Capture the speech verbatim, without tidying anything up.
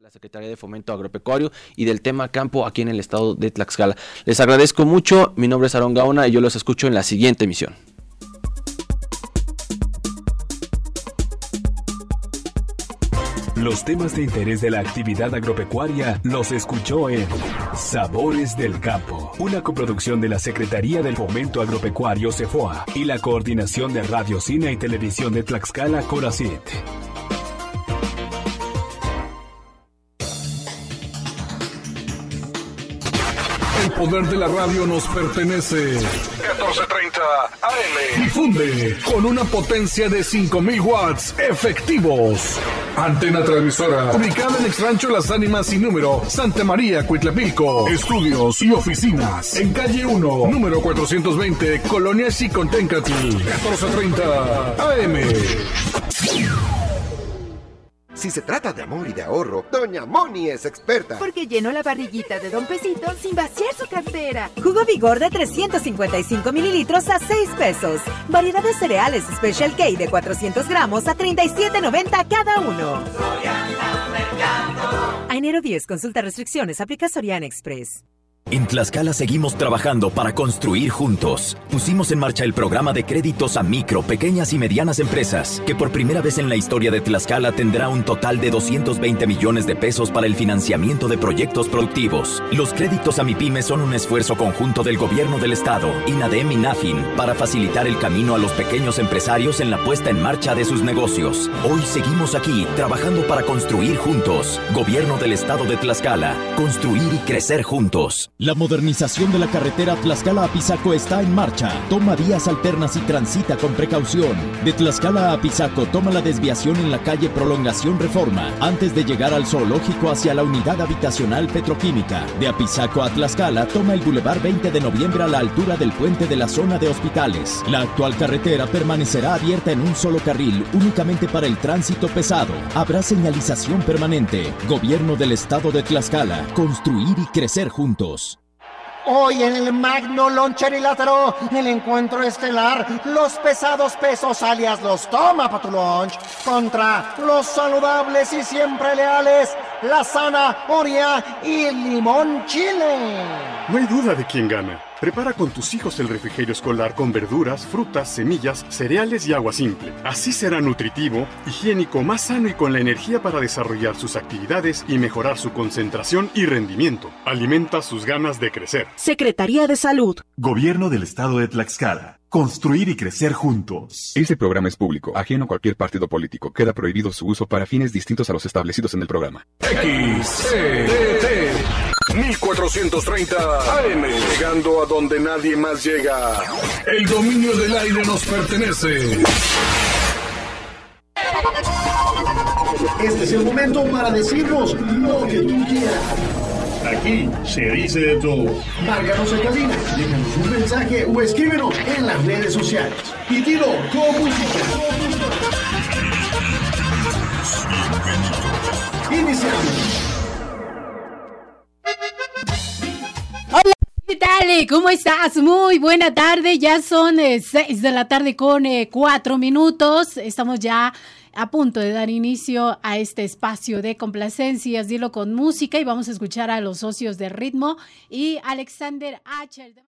la Secretaría de Fomento Agropecuario y del tema campo aquí en el estado de Tlaxcala. Les agradezco mucho, mi nombre es Aarón Gaona y yo los escucho en la siguiente emisión. Los temas de interés de la actividad agropecuaria los escuchó en Sabores del Campo, una coproducción de la Secretaría del Fomento Agropecuario CEFOA y la Coordinación de Radio, Cine y Televisión de Tlaxcala, CORACIT. El poder de la radio nos pertenece. catorce treinta A M. Difunde con una potencia de cinco mil watts efectivos. Antena transmisora. Ubicada en Exrancho Las Ánimas y número Santa María, Cuitlapilco. Estudios y oficinas. En calle uno, número cuatrocientos veinte, Colonia Xicontencatl. catorce treinta A M. Si se trata de amor y de ahorro, Doña Moni es experta. Porque llenó la barriguita de Don Pesito sin vaciar su cartera. Jugo Vigor de trescientos cincuenta y cinco mililitros a seis pesos. Variedad de cereales Special K de cuatrocientos gramos a treinta y siete noventa cada uno. Soriana Mercado. A enero diez, consulta restricciones, aplica Soriana Express. En Tlaxcala seguimos trabajando para construir juntos. Pusimos en marcha el programa de créditos a micro, pequeñas y medianas empresas, que por primera vez en la historia de Tlaxcala tendrá un total de doscientos veinte millones de pesos para el financiamiento de proyectos productivos. Los créditos a MIPYME son un esfuerzo conjunto del gobierno del estado, INADEM y NAFIN, para facilitar el camino a los pequeños empresarios en la puesta en marcha de sus negocios. Hoy seguimos aquí, trabajando para construir juntos. Gobierno del estado de Tlaxcala. Construir y crecer juntos. La modernización de la carretera Tlaxcala-Apizaco está en marcha. Toma vías alternas y transita con precaución. De Tlaxcala a Apizaco, toma la desviación en la calle Prolongación Reforma, antes de llegar al zoológico hacia la unidad habitacional petroquímica. De Apizaco a Tlaxcala, toma el Boulevard veinte de noviembre a la altura del puente de la zona de hospitales. La actual carretera permanecerá abierta en un solo carril, únicamente para el tránsito pesado. Habrá señalización permanente. Gobierno del estado de Tlaxcala. Construir y crecer juntos. Hoy en el Magno Loncherilátero, el encuentro estelar, los pesados pesos alias los Toma Pa' Tu Lunch, contra los saludables y siempre leales, la zanahoria y el limón chile. No hay duda de quién gana. Prepara con tus hijos el refrigerio escolar con verduras, frutas, semillas, cereales y agua simple. Así será nutritivo, higiénico, más sano y con la energía para desarrollar sus actividades y mejorar su concentración y rendimiento. Alimenta sus ganas de crecer. Secretaría de Salud. Gobierno del estado de Tlaxcala. Construir y crecer juntos. Este programa es público, ajeno a cualquier partido político. Queda prohibido su uso para fines distintos a los establecidos en el programa. X C T T mil cuatrocientos treinta A M, llegando a donde nadie más llega. El dominio del aire nos pertenece. Este es el momento para decirnos lo que tú quieras. Aquí se dice de todo. Márcanos en cabina, déjanos un mensaje o escríbenos en las redes sociales. Y dilo con música. Iniciamos. Hola, ¿qué tal? ¿Cómo estás? Muy buena tarde. Ya son eh, seis de la tarde con eh, cuatro minutos. Estamos ya a punto de dar inicio a este espacio de complacencias, dilo con música, y vamos a escuchar a los socios de ritmo y Alexander H.